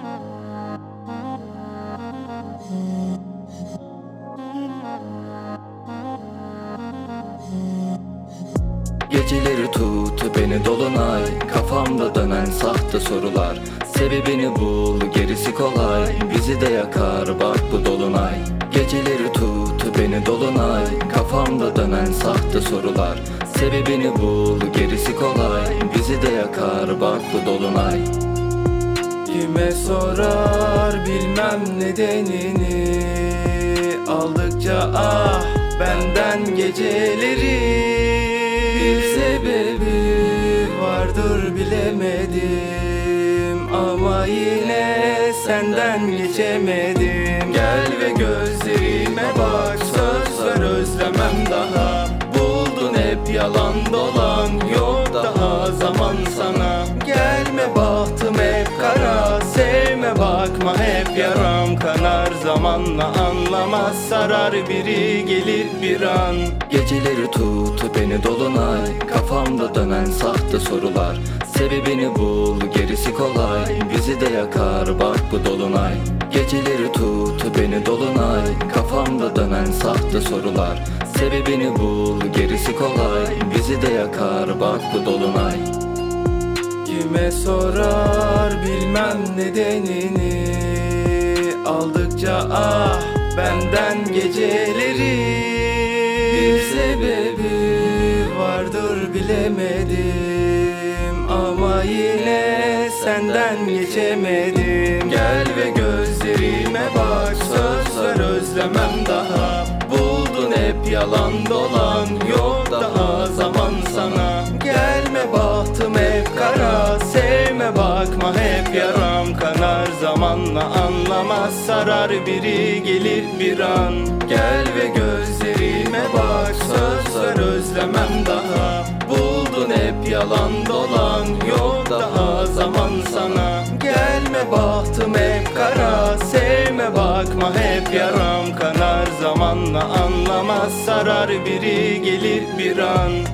Geceleri tut beni dolunay, kafamda dönen sahte sorular. Sebebini bul, gerisi kolay, bizi de yakar bak bu dolunay. Geceleri tut beni dolunay, kafamda dönen sahte sorular. Sebebini bul, gerisi kolay, bizi de yakar bak bu dolunay. Kime sorar bilmem nedenini, aldıkça ah benden geceleri. Bir sebebi vardır bilemedim, ama yine senden geçemedim. Gel ve gözlerime bak, söz ver özlemem daha. Buldun hep yalan dolan, yok daha zaman sana. Gelme bahtım hep kara, sevme bakma hep yaram kanar. Zamanla anlamaz sarar, biri gelir bir an. Geceleri tut beni dolunay, kafamda dönen sahte sorular. Sebebini bul, gerisi kolay, bizi de yakar bak bu dolunay. Geceleri tut beni dolunay, kafamda dönen sahte sorular. Sebebini bul, gerisi kolay, bizi de yakar bak bu dolunay. Kime sorar bilmem nedenini, aldıkça ah benden geceleri. Bir sebebi vardır bilemedim, ama yine senden geçemedim. Gel ve gözlerime bak, söz ver özlemem daha. Buldun hep yalan dolan, yok daha zaman sana. Gelme bahtım hep kara, sevme bakma hep yaram kanar. Zamanla anlamaz sarar, biri gelir bir an. Gel ve gözlerime bak, söz ver özlemem daha. Buldun hep yalan dolan, yok daha zaman sana. Gelme bahtım hep kara, sevme bakma hep yaram kanar. Zamanla anlamaz sarar, biri gelir bir an.